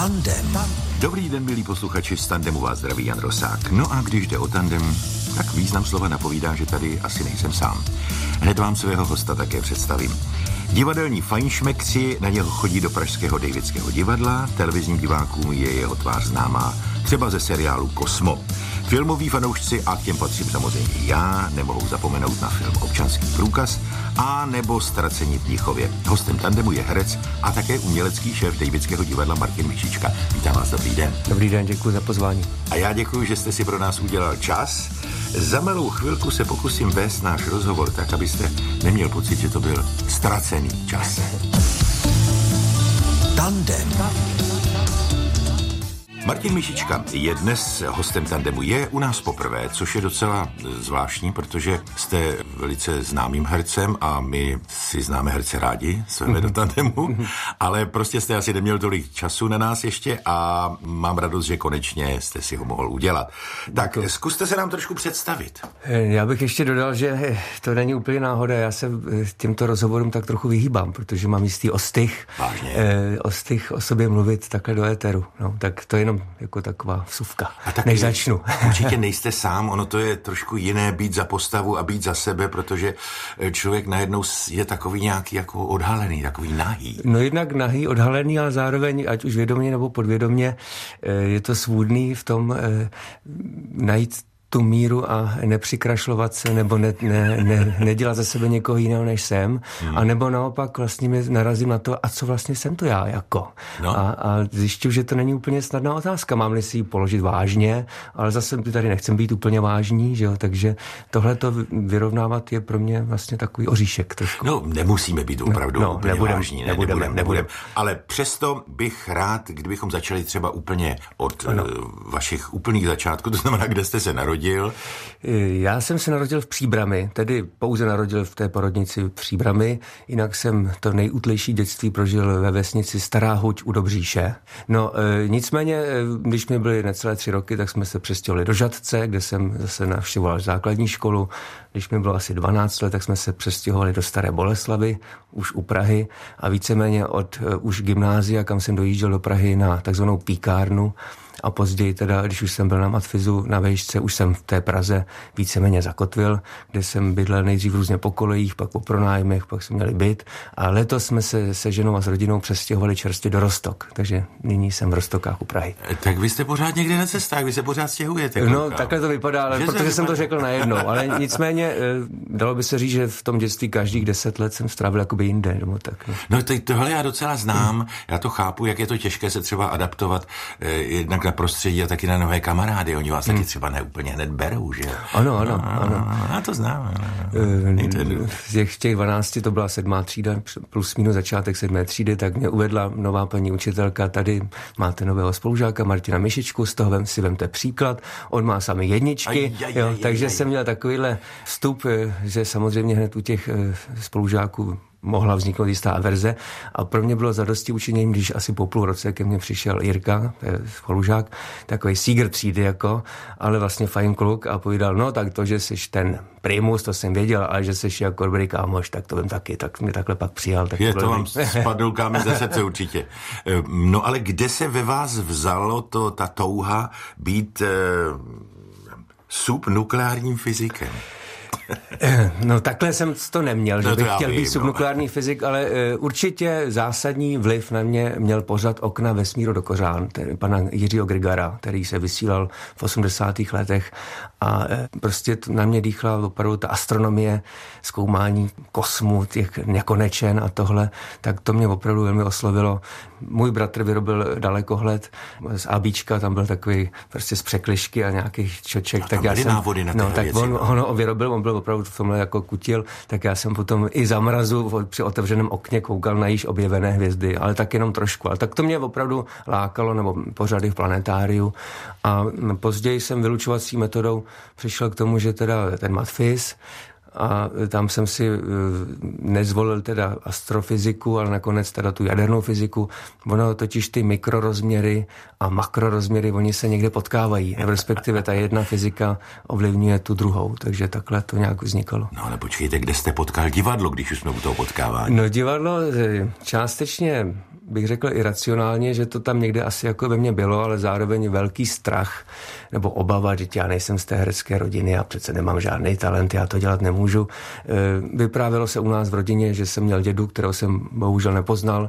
Tandem. Dobrý den, milí posluchači, z Tandemu vás zdraví Jan Rosák. No a když jde o tandem, tak význam slova napovídá, že tady asi nejsem sám. Hned vám svého hosta také představím. Divadelní fajnšmekři na něho chodí do pražského Davidského divadla, televizním divákům je jeho tvář známá třeba ze seriálu Kosmo. Filmoví fanoušci, a k těm patřím samozřejmě i já, nemohou zapomenout na film Občanský průkaz a nebo Ztracení v Mnichově. Hostem Tandemu je herec a také umělecký šéf Davidského divadla Martin Mišička. Vítám vás, dobrý den. Dobrý den, děkuji za pozvání. A já děkuji, že jste si pro nás udělal čas. Za malou chvilku se pokusím vést náš rozhovor tak, abyste neměl pocit, že to byl ztracený čas. Tandem. Martin Mišička je dnes hostem Tandemu. Je u nás poprvé, což je docela zvláštní, protože jste velice známým hercem a my si známe herce rádi, sveme do Tandemu, ale prostě jste asi neměl tolik času na nás ještě a mám radost, že konečně jste si ho mohl udělat. Tak zkuste se nám trošku představit. Já bych ještě dodal, že to není úplně náhoda. Já se těmto rozhovorům tak trochu vyhýbám, protože mám jistý ostych. Vážně? Ostych o sobě mluvit takhle do éteru. No, tak to je jenom jako taková vsuvka, než začnu. Určitě nejste sám, ono to je trošku jiné být za postavu a být za sebe, protože člověk najednou je takový nějaký jako odhalený, takový nahý. No jednak nahý, odhalený, ale zároveň, ať už vědomě nebo podvědomě, je to svůdný v tom najít tu míru a nepřikrašlovat se, nebo nedělat za sebe někoho jiného, než jsem, a nebo naopak vlastně mě narazím na to, a co vlastně jsem to já jako. No. A zjišťuji, že to není úplně snadná otázka. Mám-li si ji položit vážně, ale zase tady nechcem být úplně vážný, že jo? Takže tohleto vyrovnávat je pro mě vlastně takový oříšek trošku. No, nemusíme být opravdu úplně vážní. Nebudem. Ale přesto bych rád, kdybychom začali třeba úplně od vašich úplných začátků, to znamená, kde jste se narodil. Já jsem se narodil v Příbrami, tedy pouze narodil v té porodnici Příbrami, jinak jsem to nejútlejší dětství prožil ve vesnici Stará Huť u Dobříše. No nicméně, když mi byly necelé 3 roky, tak jsme se přestěhovali do Žatce, kde jsem zase navštěvoval základní školu. Když mi bylo asi 12 let, tak jsme se přestěhovali do Staré Boleslavy, už u Prahy, a víceméně od už gymnázia, kam jsem dojížděl do Prahy na takzvanou píkárnu. A později teda, když už jsem byl na matfizu na vejšce, už jsem v té Praze víceméně zakotvil, kde jsem bydlel nejdřív různě po kolejích, pak po pronájmech, pak jsme měli byt. A letos jsme se ženou a s rodinou přestěhovali čerstvě do Roztok, takže nyní jsem v Roztokách u Prahy. Tak vy jste pořád někde na cestách, vy se pořád stěhujete. No, takhle to vypadá, ale protože jsem to řekl najednou. Ale nicméně dalo by se říct, že v tom dětství každých 10 let jsem strávil jakoby jinde. Nebo tak, no tohle já docela znám, já to chápu, jak je to těžké se třeba adaptovat jednak na prostředí a taky na nové kamarády. Oni vás taky třeba neúplně hned berou, že? Ano. Já to znám. Z těch 12 to byla 7. třída, plus minus začátek 7. třídy, tak mě uvedla nová paní učitelka, tady máte nového spolužáka Martina Mišičku, z toho si vemte příklad, on má sami jedničky, takže jsem měl takovýhle vstup, že samozřejmě hned u těch spolužáků mohla vzniknout jistá averze, a pro mě bylo zadosti učiněním, když asi po půl roce ke mně přišel Jirka, spolužák, takový sígr třídy jako, ale vlastně fajn kluk, a povídal, no tak to, že jsi ten primus, to jsem věděl, ale že jsi jako dobrý kámoš, tak to vím taky, tak mě takhle pak přijal. Tak to vám spadl kámen ze srdce určitě. No ale kde se ve vás vzalo ta touha být subnukleárním fyzikem? No takhle jsem to neměl, že bych chtěl být subnukleární fyzik, ale určitě zásadní vliv na mě měl pořad Okna vesmíru do kořán, pana Jiřího Grigara, který se vysílal v 80. letech, a prostě na mě dýchla opravdu ta astronomie, zkoumání kosmu, těch nekonečen a tohle, tak to mě opravdu velmi oslovilo. Můj bratr vyrobil dalekohled z ABčka, tam byl takový prostě z překližky a nějakých čoček, tak já jsem návody na tak věci, on ho vyrobil, on byl opravdu v tomhle jako kutil, tak já jsem potom i za mrazu při otevřeném okně koukal na již objevené hvězdy, ale tak jenom trošku. Ale tak to mě opravdu lákalo, nebo pořady v planetáriu. A později jsem vylučovací metodou přišel k tomu, že teda ten matfiz, a tam jsem si nezvolil teda astrofyziku, ale nakonec teda tu jadernou fyziku. Ono totiž ty mikrorozměry a makrorozměry, oni se někde potkávají. Respektive ta jedna fyzika ovlivňuje tu druhou, takže takhle to nějak vznikalo. No ale počkejte, kde jste potkal divadlo, když už jsme u toho potkávání? No divadlo částečně bych řekl iracionálně, že to tam někde asi jako ve mně bylo, ale zároveň velký strach nebo obava, že já nejsem z té herecké rodiny, já přece nemám žádný talent, já to dělat nemůžu. Vyprávělo se u nás v rodině, že jsem měl dědu, kterého jsem bohužel nepoznal,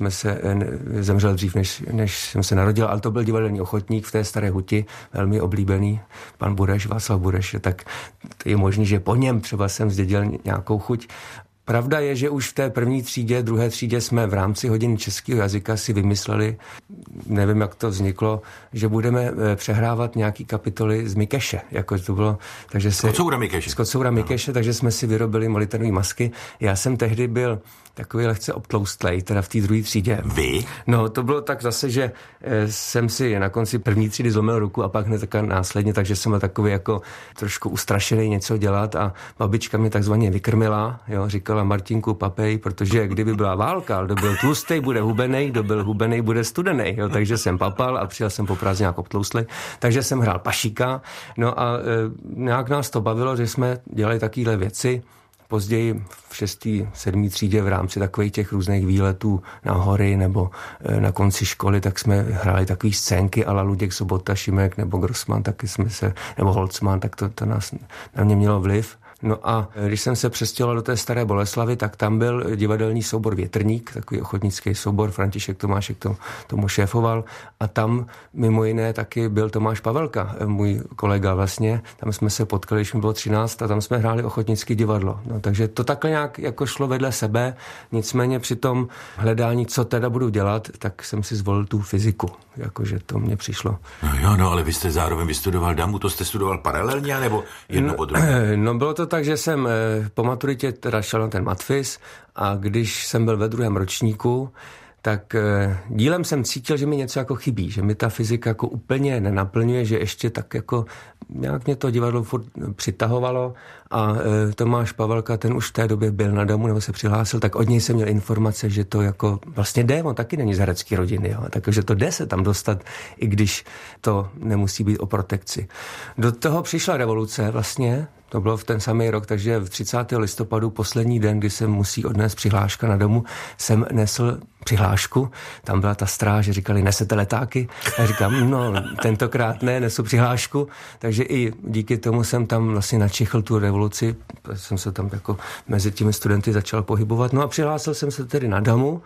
zemřel dřív, než jsem se narodil, ale to byl divadelní ochotník v té Staré Huti, velmi oblíbený, pan Bureš, Václav Bureš, tak je možný, že po něm třeba jsem zdědil nějakou chuť. Pravda je, že už v té první třídě, druhé třídě jsme v rámci hodin českého jazyka si vymysleli, nevím, jak to vzniklo, že budeme přehrávat nějaký kapitoly z Mikeše, jako to bylo, takže z Kocoura Mikeše, takže jsme si vyrobili molitevní masky. Já jsem tehdy byl takový lehce obtloustlej, teda v té druhé třídě. Vy? No, to bylo tak zase, že jsem si na konci první třídy zlomil ruku a pak hned následně, takže jsem byl takový jako trošku ustrašený něco dělat a babička mě takzvaně vykrmila, jo, říkala Martinku papej, protože kdyby byla válka, kdo byl tlustej, bude hubenej, kdo byl hubenej, bude studenej, jo, takže jsem papal a přijel jsem po prázdninách obtloustlej, takže jsem hrál pašíka, no a nějak nás to bavilo, že jsme dělali takovéhle věci. Později v 6. 7. třídě v rámci takových těch různých výletů na hory nebo na konci školy, tak jsme hráli takový scénky a la Luděk Sobota, Šimek nebo Grossman, taky jsme se, nebo Holcman, tak to na mě mělo vliv. No a když jsem se přestěhoval do té Staré Boleslavy, tak tam byl divadelní soubor Větrník, takový ochotnický soubor, František Tomášek tomu šéfoval a tam mimo jiné taky byl Tomáš Pavelka, můj kolega vlastně, tam jsme se potkali, když mi bylo 13 a tam jsme hráli ochotnické divadlo. No, takže to takhle nějak jako šlo vedle sebe, nicméně při tom hledání, co teda budu dělat, tak jsem si zvolil tu fyziku, jakože to mně přišlo. No ale vy jste zároveň vystudoval DAMU, to jste studoval paralelně, nebo jedno po druhé? No bylo to tak, že jsem po maturitě teda šel na ten matfiz a když jsem byl ve 2. ročníku, tak dílem jsem cítil, že mi něco jako chybí, že mi ta fyzika jako úplně nenaplňuje, že ještě tak jako nějak mě to divadlo furt přitahovalo a Tomáš Pavelka, ten už v té době byl na DAMU nebo se přihlásil, tak od něj jsem měl informace, že to jako vlastně jde, on taky není z herecké rodiny, jo, takže to jde se tam dostat, i když to nemusí být o protekci. Do toho přišla revoluce vlastně, to bylo v ten samý rok, takže v 30. listopadu, poslední den, kdy se musí odnést přihláška na DAMU, jsem nesl přihlášku, tam byla ta stráž, říkali, nesete letáky? A říkám, no, tentokrát ne, nesu přihlášku, takže i díky tomu jsem tam vlastně načichl tu revoluci, jsem se tam jako mezi těmi studenty začal pohybovat, no a přihlásil jsem se tedy na DAMU,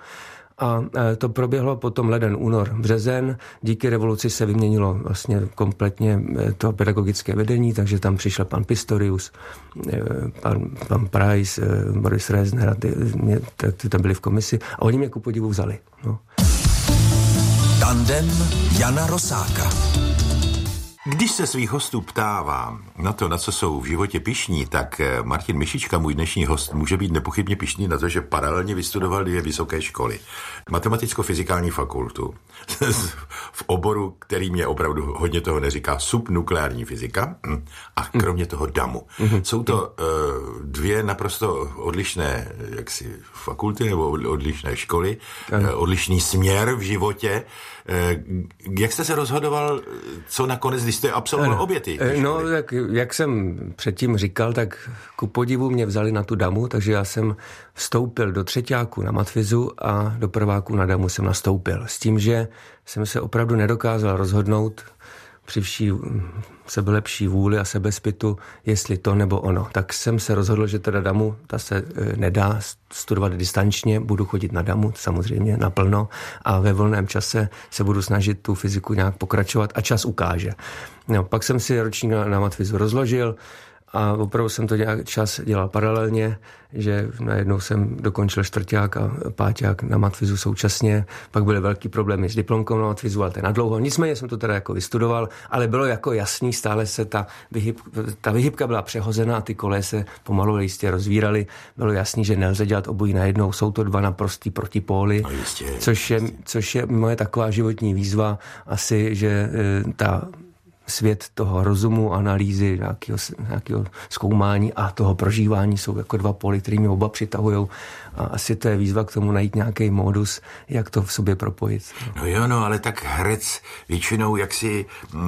a to proběhlo potom leden, únor, březen. Díky revoluci se vyměnilo vlastně kompletně to pedagogické vedení, takže tam přišel pan Pistorius, pan Price, Boris Rezner, ty tam byli v komisi a oni mě ku podivu vzali. No. Tandem Jana Rosáka. Když se svých hostů ptávám na to, na co jsou v životě pyšní, tak Martin Mišička, můj dnešní host, může být nepochybně pyšný na to, že paralelně vystudoval 2 vysoké školy. Matematicko-fyzikální fakultu v oboru, který mě opravdu hodně toho neříká, subnukleární fyzika a kromě toho DAMU. Jsou to 2 naprosto odlišné jaksi fakulty nebo odlišné školy, odlišný směr v životě. Jak jste se rozhodoval, co nakonec, když jste absolvoval obě ty školy? No, jak jsem předtím říkal, tak ku podivu mě vzali na tu DAMU, takže já jsem vstoupil do 3. na matfizu a do 1. na DAMU jsem nastoupil. S tím, že jsem se opravdu nedokázal rozhodnout při vší sebelepší vůli a sebezpytu, jestli to nebo ono. Tak jsem se rozhodl, že teda DAMU, ta se nedá studovat distančně, budu chodit na DAMU, samozřejmě naplno a ve volném čase se budu snažit tu fyziku nějak pokračovat a čas ukáže. No, pak jsem si ročník na matfizu rozložil a opravdu jsem to nějak čas dělal paralelně, že najednou jsem dokončil 4. a 5. na matfizu současně, pak byly velký problémy s diplomkou na matfizu, ale to je nadlouho. Nicméně jsem to teda jako vystudoval, ale bylo jako jasný, stále se ta vyhybka byla přehozena a ty koleje se pomalu jistě rozvíraly. Bylo jasný, že nelze dělat obojí najednou, jsou to 2 naprostý protipóly, což je moje taková životní výzva asi, že ta svět toho rozumu, analýzy, nějakého zkoumání a toho prožívání jsou jako dva póly, které mě oba přitahujou. A asi to je výzva k tomu najít nějaký modus, jak to v sobě propojit. No jo, no, ale tak herec většinou jaksi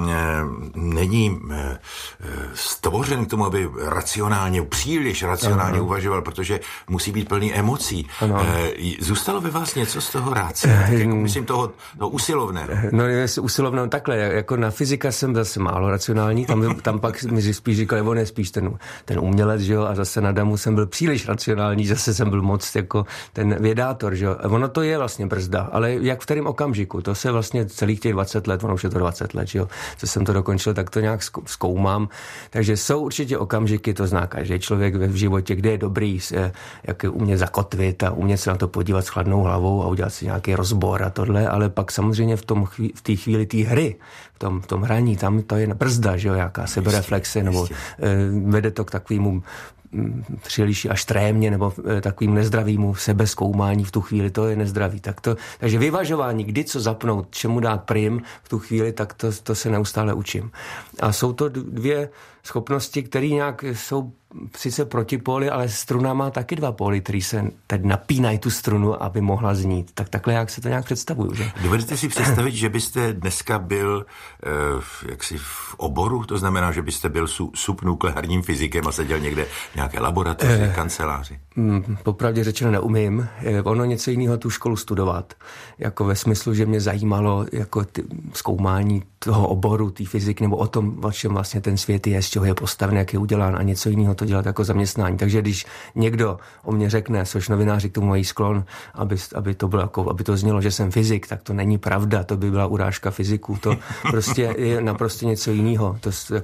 není stvořen k tomu, aby příliš racionálně uvažoval, protože musí být plný emocí. Zůstalo ve vás něco z toho rácia? Myslím toho usilovného. No je usilovného takhle, jako na fyzika jsem zase málo racionální, tam pak mi spíš říkali, on je spíš ten umělec, že jo, a zase na Damu jsem byl příliš racionální, zase jsem byl moc jako ten vědátor, že jo. Ono to je vlastně brzda, ale jak v kterém okamžiku, to se vlastně celých těch 20 let, ono už je to 20 let, že jo, co jsem to dokončil, tak to nějak zkoumám. Takže jsou určitě okamžiky, to zná každý člověk v životě, kde je dobrý jak umět zakotvit a umět se na to podívat s chladnou hlavou a udělat si nějaký rozbor a tohle, ale pak samozřejmě v té chvíli té hry, v tom hraní, tam to je brzda, že jo, jaká sebereflexe, nebo vede to k takovému příliš až trémně nebo takovým nezdravýmu sebezkoumání v tu chvíli, to je nezdravý. Takže vyvažování, kdy co zapnout, čemu dát prim v tu chvíli, tak to se neustále učím. A jsou to dvě schopnosti, které nějak jsou sice protipóly, ale struna má taky dva póly, který se teď napínají tu strunu, aby mohla znít. Tak takhle jak se to nějak představuju, že? Dovedete si představit, že byste dneska byl jaksi v oboru? To znamená, že byste byl subnukleárním fyzikem a seděl někde v nějaké laboratoři, kanceláři? Popravdě řečeno neumím. Ono něco jiného tu školu studovat. Jako ve smyslu, že mě zajímalo jako zkoumání toho oboru, té fyziky, nebo o tom, o čem vlastně ten svět je, z čeho je postaven, jak je udělán a něco jiného to dělat jako zaměstnání. Takže když někdo o mě řekne, což novináři k tomu mají sklon, aby to bylo jako, aby to znělo, že jsem fyzik, tak to není pravda, to by byla urážka fyziků. To prostě je naprosto něco jiného.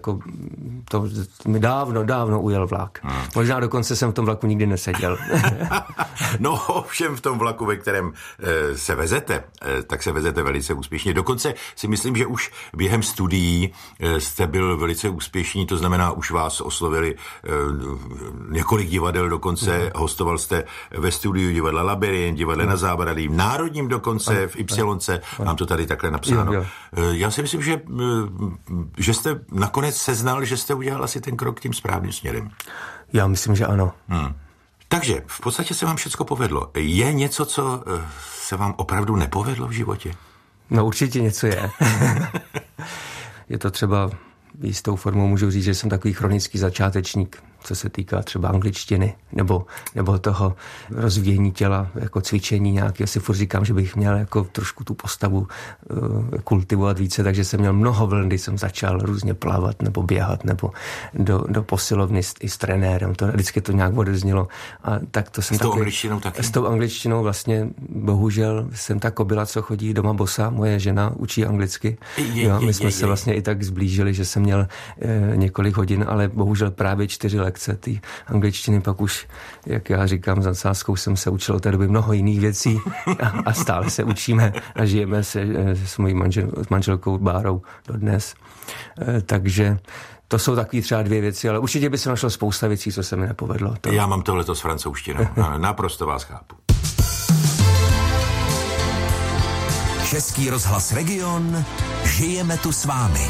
To mi dávno ujel vlak. Možná dokonce jsem v tom vlaku nikdy neseděl. No ovšem v tom vlaku, ve kterém se vezete, tak se vezete velice úspěšně. Dokonce si myslím, že už během studií jste byl velice úspěšný, to znamená, už vás oslovili několik divadel dokonce, hostoval jste ve studiu divadla Labyrint, divadle Na Zábradlí, v Národním dokonce, v Ypsilonce, mám to tady takhle napsáno. Jo. Já si myslím, že jste nakonec seznal, že jste udělal asi ten krok tím správným směrem. Já myslím, že ano. Takže v podstatě se vám všecko povedlo. Je něco, co se vám opravdu nepovedlo v životě? No určitě něco je. Je to třeba jistou formou můžu říct, že jsem takový chronický začátečník, co se týká třeba angličtiny nebo toho rozvíjení těla, jako cvičení nějaké. Já si furt říkám, že bych měl jako trošku tu postavu kultivovat více, takže jsem měl mnoho vln, kdy jsem začal různě plavat nebo běhat nebo do posilovny i s trenérem. Vždycky to nějak odeznělo. A tak to jsem s tou angličtinou taky? S tou angličtinou vlastně bohužel jsem ta kobila, co chodí doma bosa. Moje žena učí anglicky. My jsme se vlastně i tak zblížili, že jsem měl několik hodin, ale bohužel právě 4 lekce té angličtiny, pak už, jak já říkám, za nadsázkou jsem se učil od té doby mnoho jiných věcí a stále se učíme a žijeme se s mojí manželkou Bárou dodnes. Takže to jsou takový třeba 2 věci, ale určitě by se našlo spousta věcí, co se mi nepovedlo. Já mám tohleto s francouzštinou. Naprosto vás chápu. Český rozhlas Region. Žijeme tu s vámi.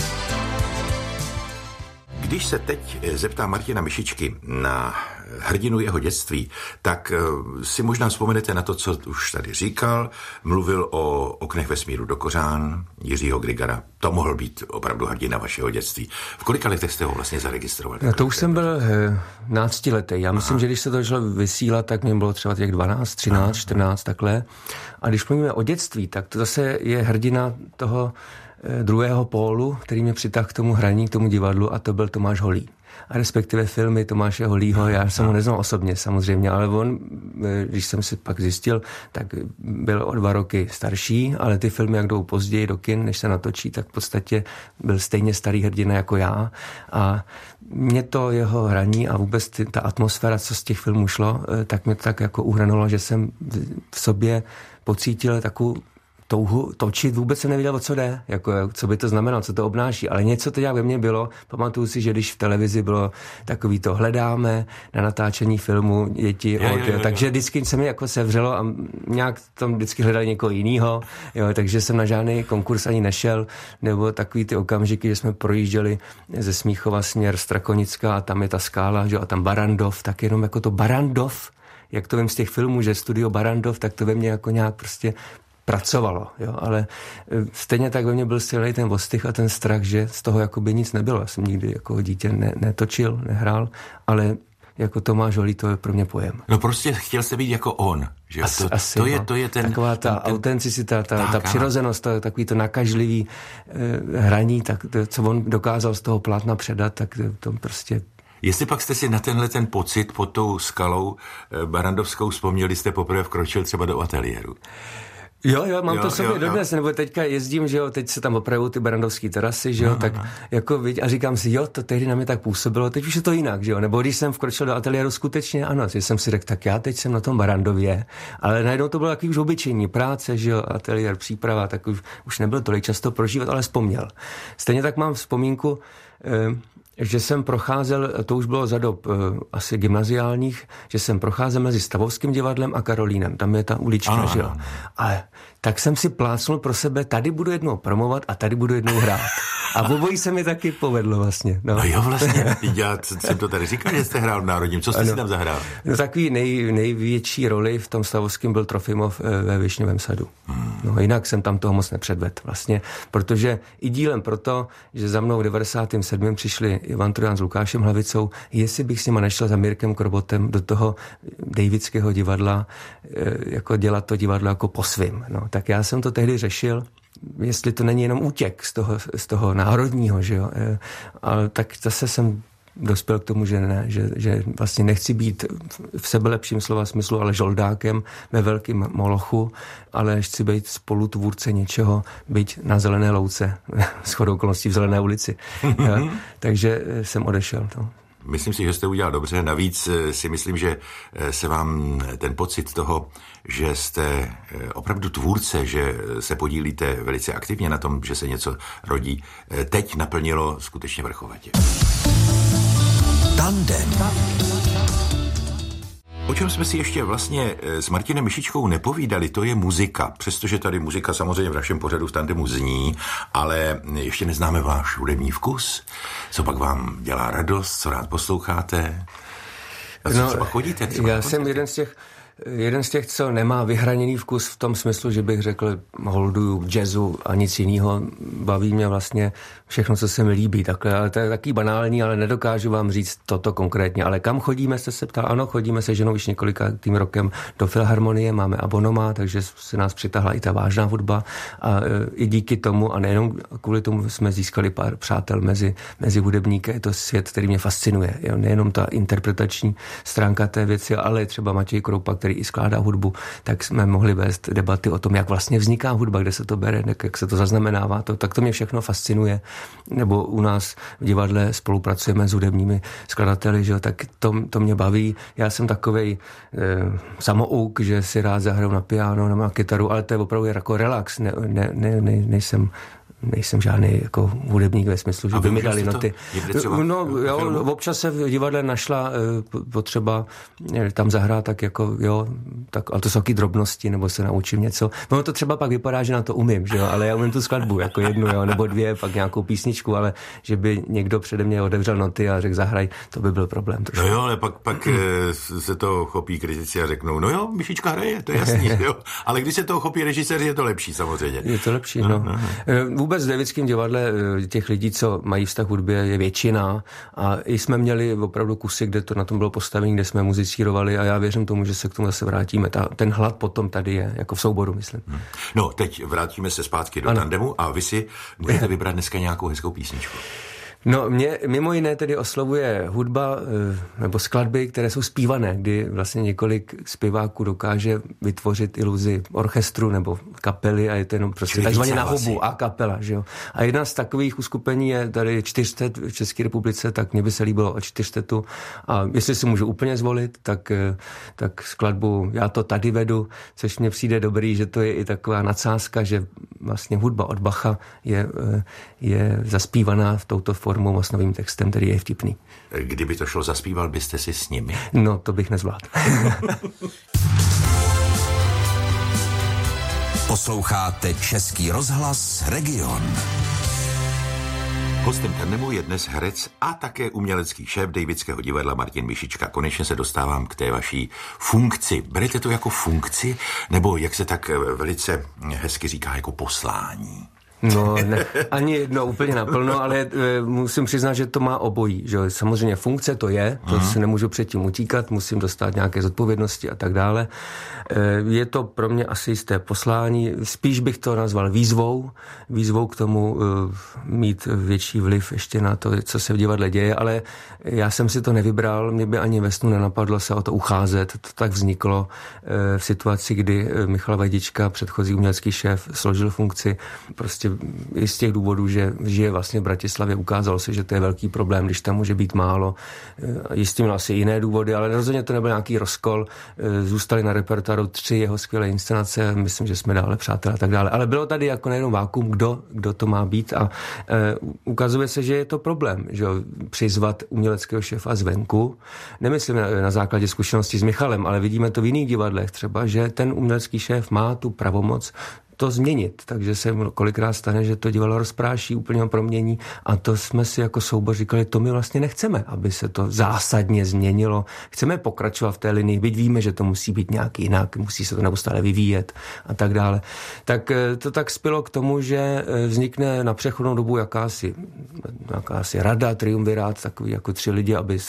Když se teď zeptá Martina Myšičky na hrdinu jeho dětství, tak si možná vzpomenete na to, co už tady říkal. Mluvil o Oknech vesmíru do kořán Jiřího Grigara. To mohl být opravdu hrdina vašeho dětství. V kolika letech jste ho vlastně zaregistrovali? No to už jsem byl 12letý. Já myslím, že když se to začalo vysílat, tak mě bylo třeba těch 12, 13, 14, takhle. A když mluvíme o dětství, tak to zase je hrdina toho druhého pólu, který mě přitáhl k tomu hraní, k tomu divadlu, a to byl Tomáš Holý. A respektive filmy Tomáše Holýho, já jsem ho neznal osobně samozřejmě, ale on, když jsem si pak zjistil, tak byl o 2 roky starší, ale ty filmy, jak jdou později do kin, než se natočí, tak v podstatě byl stejně starý hrdina jako já. A mě to jeho hraní a vůbec ta atmosféra, co z těch filmů šlo, tak mě to tak jako uhranulo, že jsem v sobě pocítil takovou touhu točit, vůbec jsem nevěděl, o co jde, jako, co by to znamenalo, co to obnáší, ale něco to jak ve mně bylo. Pamatuju si, že když v televizi bylo takový to hledáme na natáčení filmu děti, takže vždycky se mi jako sevřelo a nějak tam vždycky hledali někoho jinýho, takže jsem na žádný konkurs ani nešel, nebo takový ty okamžiky, že jsme projížděli ze Smíchova směr Strakonická a tam je ta skála, že, a tam Barrandov, tak jenom jako to Barrandov, jak to vím z těch filmů, že studio Barrandov, tak to ve mně jako nějak prostě pracovalo, jo, ale stejně tak ve mně byl silný ten ostych a ten strach, že z toho jakoby nic nebylo. Já jsem nikdy jako dítě netočil, nehrál, ale jako Tomáš Holý, to je pro mě pojem. No prostě chtěl se být jako on, že to je ten... Taková ta autenticita, ta přirozenost, takový to nakažlivý hraní, tak to, co on dokázal z toho plátna předat, tak to prostě... Jestli pak jste si na ten pocit pod tou skalou barandovskou vzpomněli, jste poprvé vkročil třeba do ateliéru? Jo, mám to sobě dodnes, nebo teďka jezdím, že jo, teď se tam opravují ty barandovský terasy, že jo, tak jako a říkám si, jo, to tehdy na mě tak působilo, teď už je to jinak, že jo, nebo když jsem vkročil do ateliéru skutečně, ano, že jsem si řekl, tak já teď jsem na tom Barandově, ale najednou to bylo takový už obyčejný práce, že jo, ateliér, příprava, tak už nebyl tolik často prožívat, ale vzpomněl. Stejně tak mám vzpomínku, že jsem procházel, to už bylo za dob asi gymnaziálních, že jsem procházel mezi Stavovským divadlem a Karolínem, tam je ta ulička, že jo. A tak jsem si plácnul pro sebe, tady budu jednou promovat a tady budu jednou hrát. A v obojí se mi taky povedlo vlastně. No jo, vlastně, já jsem to tady říkal, že jste hrál v Národním, co jste si tam zahrál? No takový největší roli v tom Stavovském byl Trofimov ve Višňovém sadu. No jinak jsem tam toho moc nepředvedl vlastně, protože i dílem proto, že za mnou v 97. přišli Ivan Trojan s Lukášem Hlavicou, jestli bych s nima nešel za Mirkem Krobotem do toho Davidského divadla, jako dělat to divadlo jako po svým. No, tak já jsem to tehdy řešil, jestli to není jenom útěk z toho národního, že jo. Ale tak zase jsem dospěl k tomu, že ne, že vlastně nechci být v sebelepším slova smyslu, ale žoldákem ve velkém molochu, ale chci být spolutvůrce něčeho, byť na zelené louce, shodou okolností v Zelené ulici. Takže jsem odešel. No. Myslím si, že jste udělal dobře. Navíc si myslím, že se vám ten pocit toho, že jste opravdu tvůrce, že se podílíte velice aktivně na tom, že se něco rodí, teď naplnilo skutečně vrchovatě. Tandem. O čem jsme si ještě vlastně s Martinem Mišičkou nepovídali, to je muzika. Přestože tady muzika samozřejmě v našem pořadu v Tandemu zní, ale ještě neznáme váš hudební vkus. Co pak vám dělá radost, co rád posloucháte? A co třeba chodíte? Já jsem jeden z těch, co nemá vyhraněný vkus v tom smyslu, že bych řekl, holduju jazzu a nic jiného. Baví mě vlastně všechno, co se mi líbí. Takhle, ale to je taky banální, ale nedokážu vám říct toto konkrétně. Ale kam chodíme, jste se ptal? Ano, chodíme se ženou už několikátým rokem do Filharmonie, máme abonoma, takže se nás přitahla i ta vážná hudba. A i díky tomu, a nejenom kvůli tomu, jsme získali pár přátel mezi hudebníky. Je to svět, který mě fascinuje. Jo? Nejenom ta interpretační stránka té věci, ale třeba Matěj Kroupa, který i skládá hudbu, tak jsme mohli vést debaty o tom, jak vlastně vzniká hudba, kde se to bere, jak se to zaznamenává. Tak to mě všechno fascinuje. Nebo u nás v divadle spolupracujeme s hudebními skladateli, že jo, tak to mě baví. Já jsem takovej samouk, že si rád zahraju na piano nebo na kytaru, ale to je opravdu jako relax. Nejsem žádný jako hudebník ve smyslu, že by mi dali noty. Občas se v divadle našla potřeba tam zahrát tak jako, ale to jsou taky drobnosti, nebo se naučím něco. No to třeba pak vypadá, že na to umím, že jo, ale já umím tu skladbu, jako jednu, nebo dvě, pak nějakou písničku, ale že by někdo přede mě otevřel noty a řekl zahraj, to by byl problém. No jo, ale pak se to chopí kritici a řeknou, no jo, Mišička hraje, to je jasný, jo. Ale když se toho chopí režiséři, je to lepší samozřejmě. Je to lepší, no. Vůbec v Davidském divadle těch lidí, co mají vztah k hudbě, je většina a i jsme měli opravdu kusy, kde to na tom bylo postavení, kde jsme muzicírovali a já věřím tomu, že se k tomu zase vrátíme. Ten hlad potom tady je, jako v souboru, myslím. No, teď vrátíme se zpátky do Tandemu a vy si můžete vybrat dneska nějakou hezkou písničku. No, mě mimo jiné tedy oslovuje hudba nebo skladby, které jsou zpívané, kdy vlastně několik zpěváků dokáže vytvořit iluzi orchestru nebo kapely a je to jenom prostě takzvaně na hubu a kapela, že jo. A jedna z takových uskupení je tady 400 v České republice, tak mně by se líbilo o 400 a jestli si můžu úplně zvolit, tak skladbu Já to tady vedu, což mně přijde dobrý, že to je i taková nadsázka, že vlastně hudba od Bacha je zaspívaná v touto formou a s novým textem, který je vtipný. Kdyby to šlo, zaspíval byste si s nimi? No, to bych nezvládl. Posloucháte Český rozhlas Region. Hostem Tandemu je dnes herec a také umělecký šéf Davidského divadla Martin Mišička. Konečně se dostávám k té vaší funkci. Berete to jako funkci, nebo jak se tak velice hezky říká, jako poslání? No, ne, ani jedno úplně naplno, ale musím přiznat, že to má obojí. Že? Samozřejmě funkce to je, to si nemůžu předtím utíkat, musím dostat nějaké zodpovědnosti a tak dále. Je to pro mě asi jisté poslání, spíš bych to nazval výzvou k tomu mít větší vliv ještě na to, co se v divadle děje, ale já jsem si to nevybral, mě by ani ve snu nenapadlo se o to ucházet, to tak vzniklo v situaci, kdy Michal Vajdička, předchozí umělecký šéf, složil funkci, prostě i z těch důvodů, že žije vlastně v Bratislavě, ukázalo se, že to je velký problém, když tam může být málo. Jistě měl asi jiné důvody, ale rozhodně to nebyl nějaký rozkol. Zůstaly na repertoáru 3 jeho skvělé inscenace, myslím, že jsme dále přátelé a tak dále. Ale bylo tady jako nejenom vákuum, kdo to má být a ukazuje se, že je to problém, že přizvat uměleckého šéfa zvenku. Nemyslím na základě zkušenosti s Michalem, ale vidíme to v jiných divadlech třeba, že ten umělecký šéf má tu pravomoc to změnit, takže se kolikrát stane, že to divadlo rozpráší, úplně ho promění a to jsme si jako soubor říkali, to my vlastně nechceme, aby se to zásadně změnilo. Chceme pokračovat v té linii, byť víme, že to musí být nějak jinak, musí se to neustále vyvíjet a tak dále. Tak to tak spělo k tomu, že vznikne na přechodnou dobu jakási rada, triumvirát, takový jako 3 lidi, aby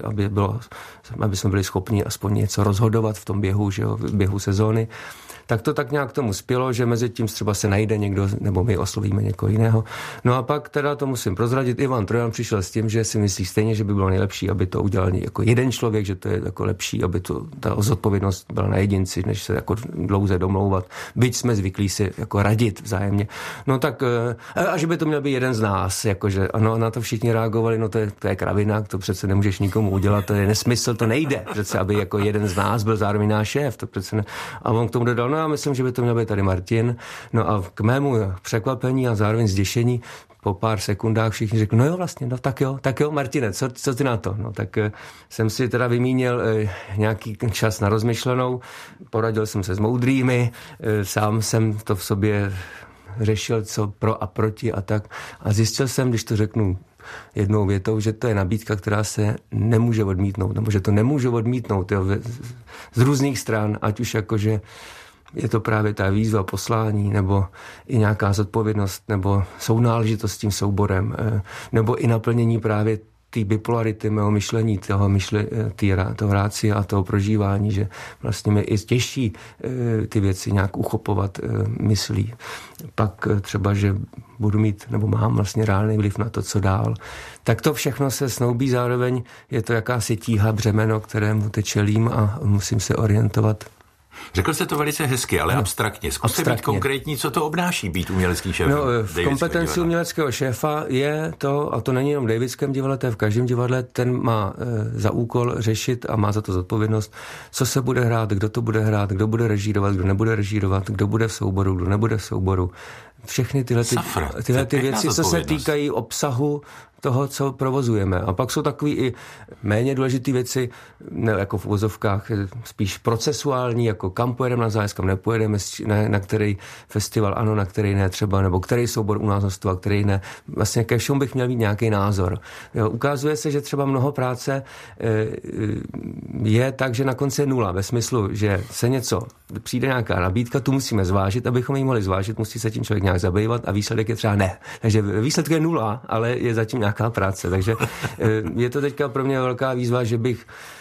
jsme byli schopni aspoň něco rozhodovat v tom běhu, že jo, v běhu sezóny. Tak to tak nějak tomu spělo, že mezi tím třeba se najde někdo, nebo my oslovíme někoho jiného. No a pak teda to musím prozradit, Ivan Trojan přišel s tím, že si myslí stejně, že by bylo nejlepší, aby to udělal jako jeden člověk, že to je jako lepší, aby ta zodpovědnost byla na jedinci, než se jako dlouze domlouvat. Byť jsme zvyklí si jako radit vzájemně. No tak, a že by to měl být jeden z nás, jakože ano, na to všichni reagovali, no to je kravina, to přece nemůžeš nikomu udělat, to je nesmysl, to nejde. Přece, aby jako jeden z nás byl zároveň náš šéf, to přece ne. A on k tomu dodal, no já myslím, že by to měl být tady Martin. No a k mému překvapení a zároveň zděšení po pár sekundách všichni řekli, no jo vlastně, no tak jo, Martine, co ty na to? No tak jsem si teda vymínil nějaký čas na rozmyšlenou, poradil jsem se s moudrými, sám jsem to v sobě řešil, co pro a proti a tak. A zjistil jsem, když to řeknu jednou větou, že to je nabídka, která se nemůže odmítnout, nebo že to nemůžu odmítnout z různých stran, ať už jakože je to právě ta výzva, poslání, nebo i nějaká zodpovědnost, nebo sounáležitost s tím souborem, nebo i naplnění právě té bipolarity mého myšlení, toho rácia a toho prožívání, že vlastně mi i těžší ty věci nějak uchopovat myslí. Pak třeba, že budu mít, nebo mám vlastně reálný vliv na to, co dál. Tak to všechno se snoubí, zároveň je to jakási tíha, břemeno, kterému teď čelím a musím se orientovat. Řekl jste to velice hezky, ale abstraktně. Zkuste být konkrétní, co to obnáší být uměleckým šéfem. No, v kompetenci uměleckého šéfa je to, a to není jenom v Davidském divadle, to je v každém divadle, ten má za úkol řešit a má za to zodpovědnost, co se bude hrát, kdo to bude hrát, kdo bude režírovat, kdo nebude režírovat, kdo bude v souboru, kdo nebude v souboru. Všechny tyhle věci, co se týkají obsahu toho, co provozujeme. A pak jsou takový i méně důležité věci, ne, jako v uvozovkách, spíš procesuální, jako kam pojedeme na zájezd, kam nepojedeme, na který festival ano, na který ne třeba, nebo který soubor u nás hostoval, který ne. Vlastně ke všemu bych měl mít nějaký názor. Jo, ukazuje se, že třeba mnoho práce je tak, že na konci je nula, ve smyslu, že se přijde nějaká nabídka, tu musíme zvážit, abychom ji mohli zvážit, musí se tím člověk nějak zabývat a výsledek je třeba ne. Takže výsledek je nula, ale je zatím nějaká práce. Takže je to teďka pro mě velká výzva, že bych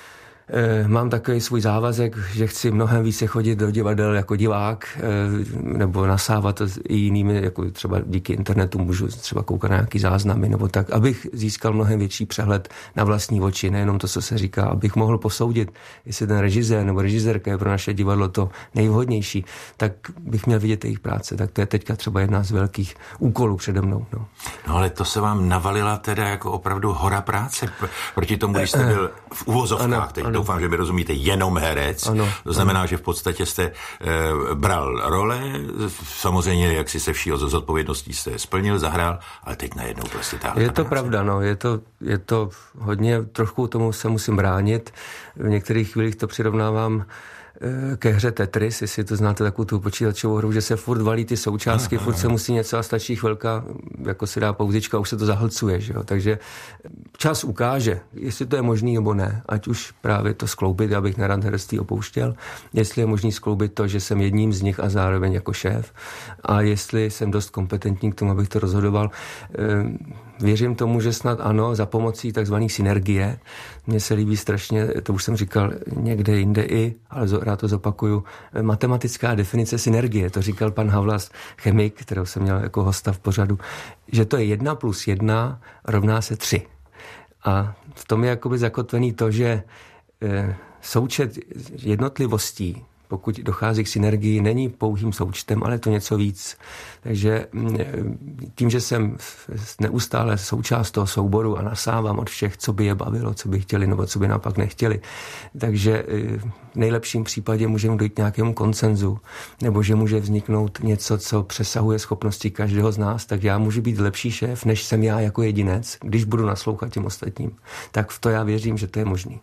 Mám takový svůj závazek, že chci mnohem více chodit do divadel jako divák, nebo nasávat i jinými, jako třeba díky internetu můžu třeba koukat na nějaký záznamy, nebo tak, abych získal mnohem větší přehled na vlastní oči, nejenom to, co se říká, abych mohl posoudit, jestli ten režisér nebo režisérka je pro naše divadlo to nejvhodnější, tak bych měl vidět jejich práce. Tak to je teďka třeba jedna z velkých úkolů přede mnou. No ale to se vám navalila teda jako opravdu hora práce proti tomu, když jste byl v uvozovkách, teď doufám, že mi rozumíte, jenom herec. To znamená, že v podstatě jste bral role, samozřejmě, jak si se vší zodpovědností jste splnil, zahrál, ale teď najednou prostě tahle Je to pravda, je to hodně, trošku tomu se musím bránit. V některých chvílích to přirovnávám ke hře Tetris, jestli to znáte, takovou tu počítačovou hru, že se furt valí ty součástky, furt se musí něco a stačí chvilka, jako si dá pauzička a už se to zahlcuje, že jo? Takže čas ukáže, jestli to je možný nebo ne, ať už právě to skloubit, abych nerad herectví opouštěl, jestli je možný skloubit to, že jsem jedním z nich a zároveň jako šéf, a jestli jsem dost kompetentní k tomu, abych to rozhodoval. Věřím tomu, že snad ano, za pomocí takzvaných synergie. Mně se líbí strašně, to už jsem říkal někde jinde i, ale rád to zopakuju, matematická definice synergie. To říkal pan Havlas, chemik, kterého jsem měl jako hosta v pořadu, že to je 1 + 1 rovná se 3. A v tom je jakoby zakotvený to, že součet jednotlivostí, pokud dochází k synergii, není pouhým součtem, ale to něco víc. Takže tím, že jsem neustále součást toho souboru a nasávám od všech, co by je bavilo, co by chtěli nebo co by naopak nechtěli, takže v nejlepším případě můžeme dojít k nějakému konsenzu, nebo že může vzniknout něco, co přesahuje schopnosti každého z nás, tak já můžu být lepší šéf, než jsem já jako jedinec, když budu naslouchat těm ostatním. Tak v to já věřím, že to je možný.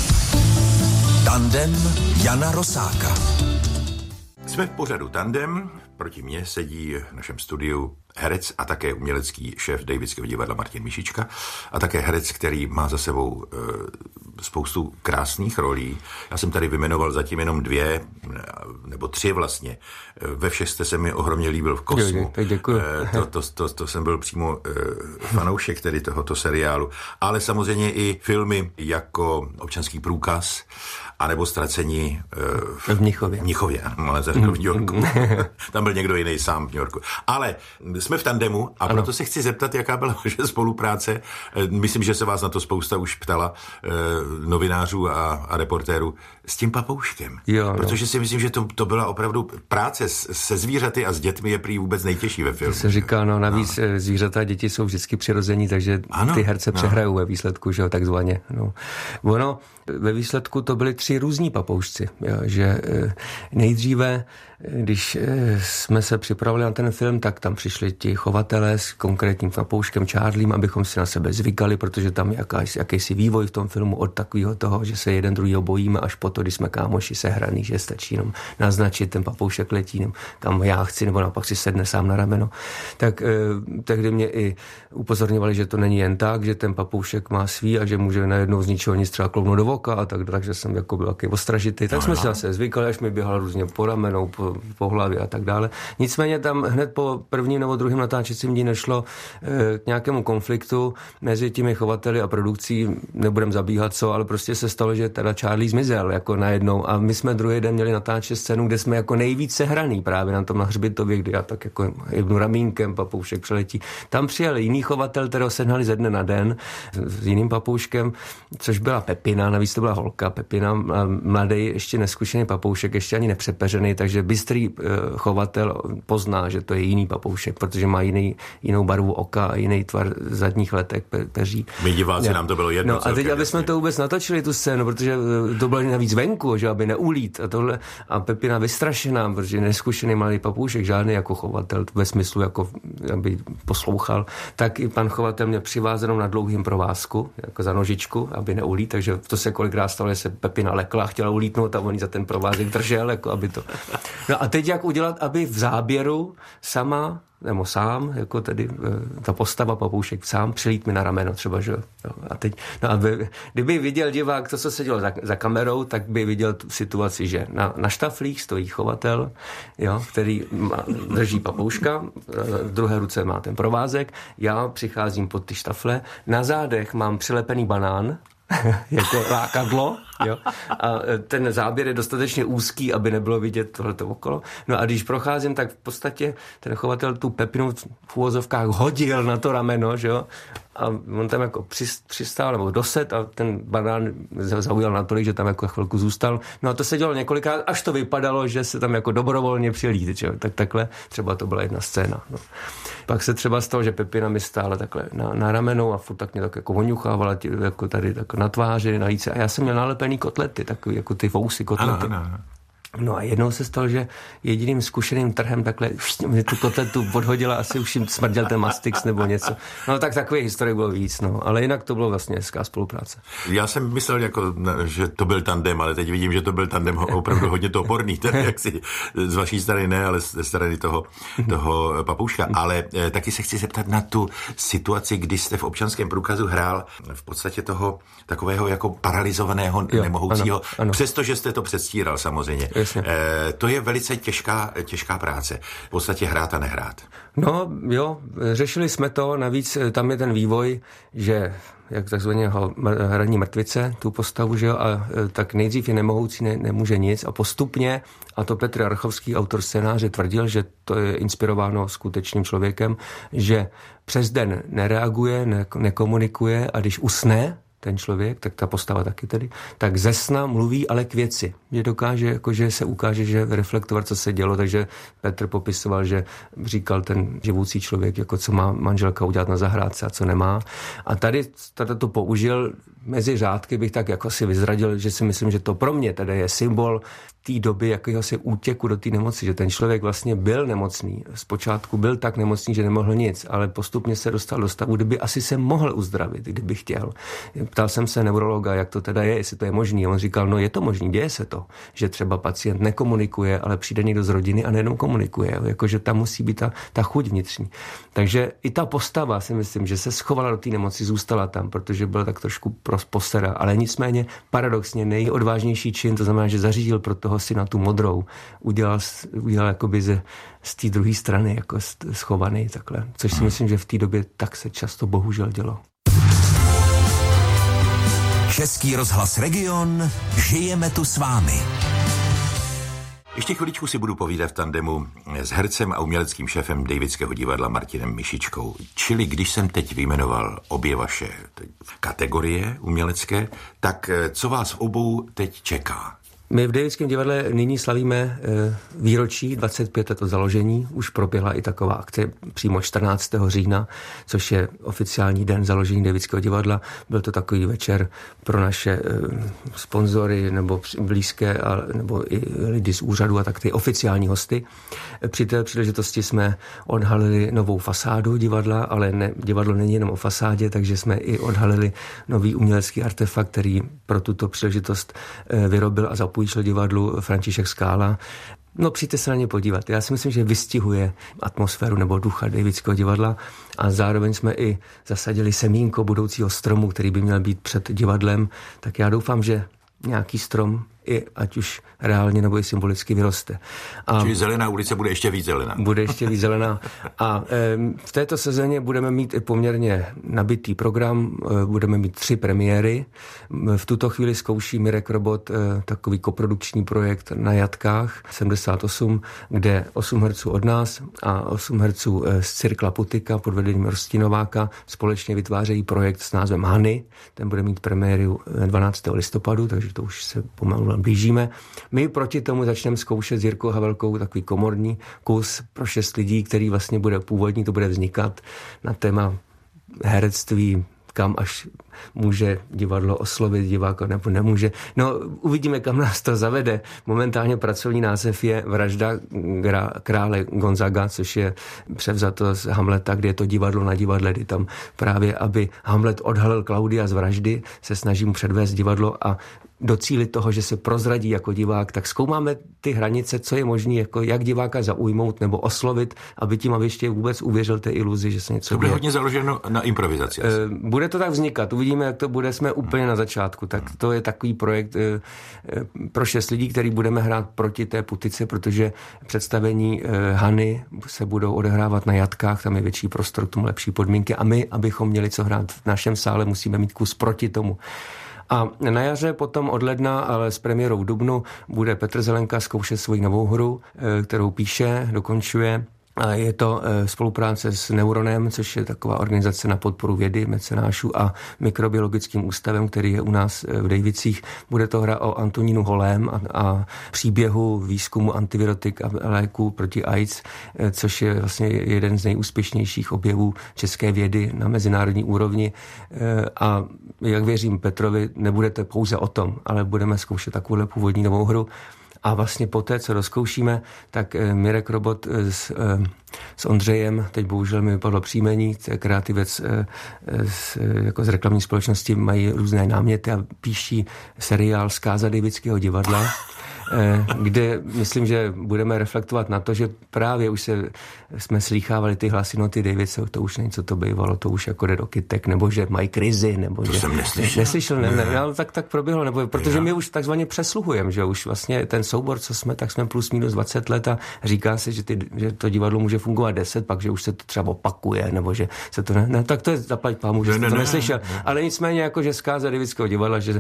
Tandem Jana Rosáka. Jsme v pořadu Tandem, proti mně sedí v našem studiu herec a také umělecký šéf Davidského divadla Martin Mišička a také herec, který má za sebou spoustu krásných rolí. Já jsem tady vymenoval zatím jenom 2 nebo 3 vlastně. Ve všech jste se mi ohromně líbil v Kosmu. Děkuji. To jsem byl přímo fanoušek tedy tohoto seriálu. Ale samozřejmě i filmy jako Občanský průkaz anebo Ztracení v Mnichově, ale řekl v New Yorku. Tam byl někdo jiný sám v New Yorku. Ale jsme v tandemu a proto se chci zeptat, jaká byla vaše spolupráce. Myslím, že se vás na to spousta už ptala novinářů a reportérů s tím papouškem. Protože si myslím, že to byla opravdu práce se zvířaty a s dětmi je prý vůbec nejtěžší ve filmu. To se říká, navíc zvířata a děti jsou vždycky přirození, takže ty herce přehrajou ve výsledku, že jo, takzvaně. Ono, ve výsledku to byly 3 různí papoušci, že nejdříve, když jsme se připravili na ten film, tak tam přišli ti chovatelé s konkrétním papouškem Charliem, abychom si na sebe zvykali, protože tam je jakýsi vývoj v tom filmu od takového toho, že se jeden druhýho bojíme, až po to, když jsme kámoši sehraný, že stačí jenom naznačit, ten papoušek letí, kam já chci, nebo naopak si sedne sám na rameno. Tak tehdy mě i upozorňovali, že to není jen tak, že ten papoušek má svý a že může najednou z ničeho nic třeba kloubnout do voka a takže jsem jako byl takový ostražitý. Tak jsme si zase zvykali, až mi běhal různě po ramenou, po hlavě a tak dále. Nicméně tam hned po prvním nebo druhém natáčecím dní nešlo k nějakému konfliktu mezi těmi chovateli a produkcí, nebudem zabíhat co, ale prostě se stalo, že teda Charlie zmizel jako najednou a my jsme druhý den měli natáčet scénu, kde jsme jako nejvíce hraný právě na tom na hřbitově, kdy já tak jako jebnu ramínkem, papoušek přeletí. Tam přijel jiný chovatel, kterého sehnali ze dne na den s jiným papouškem, což byla Pepina, navíc to byla holka Pepina, mladý, ještě neskušený papoušek, ještě ani nepřepeřený, takže bystrý chovatel pozná, že to je jiný papoušek, protože má jinou barvu oka a jiný tvar zadních letek peří. My diváci nám to bylo jedno. No a teď, aby jsme to vůbec natočili tu scénu, protože to bylo navíc venku, že aby neulít a tohle. A Pepina vystrašená, protože neskušený malý papoušek, žádný jako chovatel, ve smyslu jako aby poslouchal, tak i pan chovatel mě přivázenou na dlouhým provázku, jako za nožičku, aby neulít, takže to se kolikrát stalo, že se Pepina lekla a chtěla ulítnout a on za ten provázek držel, jako aby to. No a teď jak udělat, aby v záběru sama nebo sám, jako tedy ta postava papoušek sám přilít mi na rameno třeba, že jo. A teď, kdyby viděl divák to, co se dělo za kamerou, tak by viděl tu situaci, že na štaflích stojí chovatel, jo, který drží papouška, v druhé ruce má ten provázek, já přicházím pod ty štafle, na zádech mám přilepený banán, jako lákadlo, jo. A ten záběr je dostatečně úzký, aby nebylo vidět tohleto okolo. No a když procházím, tak v podstatě ten chovatel tu Pepinu v úvozovkách hodil na to rameno, že jo. A on tam jako přistál nebo doset a ten banán zaujal natolik, že tam jako chvilku zůstal. No a to se dělalo několikrát, až to vypadalo, že se tam jako dobrovolně přilít, že jo. Tak takhle třeba to byla jedna scéna. No. Pak se třeba stalo, že Pepina mi stála takhle na ramenou a furt tak mě tak jako voňuchávala jako tady tak na tváři, na líce. A já jsem měl nalepený kotlety, takový jako ty fousy kotlety. Ano. No a jednou se stalo, že jediným zkušeným trhem takhle mě tu kotletu odhodila, asi už jim smrděl ten mastix nebo něco. No tak takové historie bylo víc, no. Ale jinak to bylo vlastně hezká spolupráce. Já jsem myslel, jako, že to byl tandem, ale teď vidím, že to byl tandem opravdu hodně toporný. Ten, jak si, z vaší strany ne, ale z strany toho papouška. Ale taky se chci zeptat na tu situaci, kdy jste v občanském průkazu hrál v podstatě toho takového jako paralizovaného, nemohoucího. Ano. Přestože jste to předstíral samozřejmě. To je velice těžká práce. V podstatě hrát a nehrát. No jo, řešili jsme to, navíc tam je ten vývoj, že jak takzvaně hraní mrtvice, tu postavu, že jo, a tak nejdřív je nemohoucí, nemůže nic a postupně, a to Petr Archovský, autor scénáře, tvrdil, že to je inspirováno skutečným člověkem, že přes den nereaguje, nekomunikuje a když usne ten člověk, tak ta postava taky tedy, tak ze sna mluví ale k věci. Že dokáže, jakože se ukáže, že reflektovat, co se dělo, takže Petr popisoval, že říkal ten živoucí člověk, jako co má manželka udělat na zahrádce a co nemá. A tady to použil mezi řádky, bych tak jako si vyzradil, že si myslím, že to pro mě tady je symbol té doby jakéhosi útěku do té nemoci, že ten člověk vlastně byl nemocný. Zpočátku byl tak nemocný, že nemohl nic, ale postupně se dostal do stavu, kdyby asi se mohl uzdravit, kdyby chtěl. Ptal jsem se neurologa, jak to teda je, jestli to je možný. A on říkal, no je to možný, děje se to, že třeba pacient nekomunikuje, ale přijde někdo z rodiny a nejenom komunikuje, jakože tam musí být ta chuť vnitřní. Takže i ta postava, si myslím, že se schovala do té nemoci, zůstala tam, protože byla tak trošku posera, ale nicméně paradoxně nejodvážnější čin, to znamená, že zařídil pro toho syna tu modrou, udělal jakoby z té druhé strany jako schovaný takhle, což si myslím, že v té době tak se často bohužel dělo. Český rozhlas Region, žijeme tu s vámi. Ještě chviličku si budu povídat v tandemu s hercem a uměleckým šéfem Davidského divadla Martinem Mišičkou. Čili když jsem teď vyjmenoval obě vaše kategorie umělecké, tak co vás obou teď čeká? My v Davidském divadle nyní slavíme výročí 25 let od založení. Už proběhla i taková akce přímo 14. října, což je oficiální den založení Davidského divadla. Byl to takový večer pro naše sponzory nebo blízké, nebo i lidi z úřadu a tak ty oficiální hosty. Při té příležitosti jsme odhalili novou fasádu divadla, ale divadlo není jenom o fasádě, takže jsme i odhalili nový umělecký artefakt, který pro tuto příležitost vyrobil a zapůjčil divadlu František Skála. No přijďte se na ně podívat. Já si myslím, že vystihuje atmosféru nebo ducha Davidského divadla a zároveň jsme i zasadili semínko budoucího stromu, který by měl být před divadlem. Tak já doufám, že nějaký strom, i ať už reálně nebo i symbolicky vyroste. Čili Zelená ulice bude ještě víc zelená. Bude ještě víc zelená. A v této sezóně budeme mít i poměrně nabitý program, budeme mít 3 premiéry. V tuto chvíli zkouší Mirek Robot takový koprodukční projekt Na jatkách 78, kde 8 herců od nás a 8 herců z Cirkla Putika pod vedením Rostinováka společně vytvářejí projekt s názvem Hany. Ten bude mít premiéru 12. listopadu, takže to už se pomalu blížíme. My proti tomu začneme zkoušet s Jirkou Havelkou takový komorní kus pro 6 lidí, který vlastně bude původní, to bude vznikat na téma herectví, kam až může divadlo oslovit diváka nebo nemůže. No, uvidíme, kam nás to zavede. Momentálně pracovní název je Vražda krále Gonzaga, což je převzato z Hamleta, kde je to divadlo na divadle, kdy tam právě, aby Hamlet odhalil Klaudia z vraždy, se snažím předvést divadlo a docílit toho, že se prozradí jako divák, tak zkoumáme ty hranice, co je možné, jako jak diváka zaujmout nebo oslovit, aby tím ještě vůbec uvěřil té iluzi, že se něco to bude hodně založeno na improvizaci. Bude to tak vznikat, uvidíme, jak to bude, jsme úplně na začátku. Tak to je takový projekt pro 6 lidí, který budeme hrát proti té Putice, protože představení Hany se budou odehrávat na jatkách, tam je větší prostor, k tomu lepší podmínky a my, abychom měli co hrát v našem sále, musíme mít kus proti tomu. A na jaře potom od ledna, ale s premiérou v dubnu, bude Petr Zelenka zkoušet svoji novou hru, kterou píše, dokončuje. A je to spolupráce s Neuronem, což je taková organizace na podporu vědy, mecenášů a mikrobiologickým ústavem, který je u nás v Dejvicích. Bude to hra o Antonínu Holém a příběhu výzkumu antivirotik a léků proti AIDS, což je vlastně jeden z nejúspěšnějších objevů české vědy na mezinárodní úrovni. A jak věřím Petrovi, nebude to pouze o tom, ale budeme zkoušet takovou původní novou hru. A vlastně poté, co rozkoušíme, tak Mirek Robot s Ondřejem, teď bohužel mi vypadlo příjmení, kreativec jako z reklamní společnosti, mají různé náměty a píší seriál Zkáza Dejvického divadla, kde myslím, že budeme reflektovat na to, že právě už jsme slýchávali ty hlasy, no ty Davids, to už něco to bývalo, to už jako jde do kytek, nebo že mají krizi, nebo to že... jsem neslyšel. Ne, ale tak proběhlo, nebo protože my už takzvaně přesluhujeme, že už vlastně ten soubor, co jsme, tak jsme plus minus 20 let a říká se, že to divadlo může fungovat 10, pak, že už se to třeba opakuje, nebo že se to ne, tak to je zaplať pámu, že jste to neslyšel. Ale nicméně jako, že Zkáza Dejvického divadla, že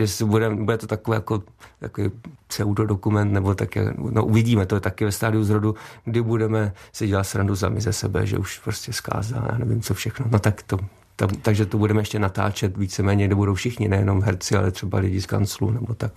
bude to takové jako takový pseudodokument, nebo tak, no uvidíme, to je taky ve stádiu zrodu, kdy budeme si dělat srandu sami ze sebe, že už prostě Zkáza, já nevím co všechno, no tak to takže to budeme ještě natáčet víceméně, kde budou všichni, nejenom herci, ale třeba lidi z kanclu, nebo tak.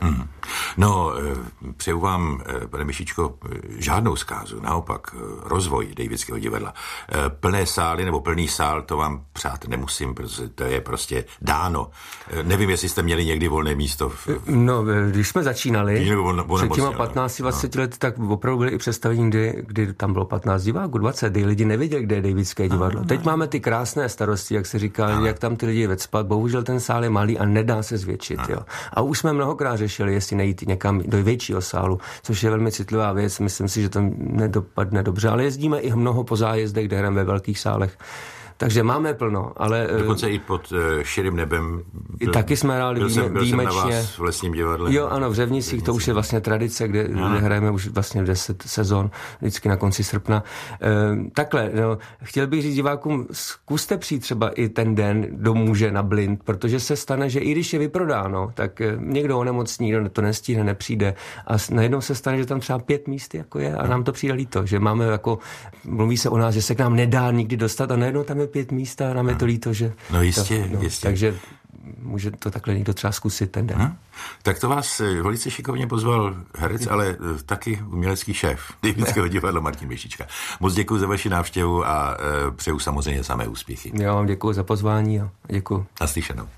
No, přeju vám, pane Mišičko, žádnou zkázu, naopak rozvoj Dejvického divadla. Plné sály nebo plný sál, to vám přát nemusím, protože to je prostě dáno. Nevím, jestli jste měli někdy volné místo. No, když jsme začínali, před těma 15-20 lety, tak opravdu byly i představení, kdy tam bylo 15 diváků, 20, kdy lidi nevěděli, kde je Dejvické divadlo. Teď máme ty krásné starosti, jak se říká, jak tam ty lidi vecpat. Bohužel ten sál je malý a nedá se zvětšit. Jo. A už jsme mnohokrát řešili, jestli nejít někam do většího sálu, což je velmi citlivá věc. Myslím si, že to nedopadne dobře. Ale jezdíme i mnoho po zájezdech, kde hrajeme ve velkých sálech. Takže máme plno, ale... Dokonce i pod širým nebem. Taky jsme hráli výjimečně. Byl jsem na vás v Lesním divadle. Jo, ano, v Řevnicích, to už je vlastně tradice, kde hrajeme už vlastně 10 sezon, vždycky na konci srpna. Takhle, no, chtěl bych říct divákům, zkuste přijít třeba i ten den do Muže na blind, protože se stane, že i když je vyprodáno, tak někdo onemocní, někdo to nestíhne, nepřijde a najednou se stane, že tam třeba 5 míst jako je a nám to přijde líto, že máme jako, mluví se o nás, že se k nám nedá nikdy dostat a najednou tam je 5 míst a nám je to líto, že... No jistě, jistě. Takže může to takhle někdo třeba zkusit ten den. Tak to vás velice šikovně pozval herec, ale taky umělecký šéf Dejvického divadla Martin Mišička. Moc děkuji za vaši návštěvu a přeju samozřejmě samé úspěchy. Já vám děkuji za pozvání a děkuji. Naslyšenou.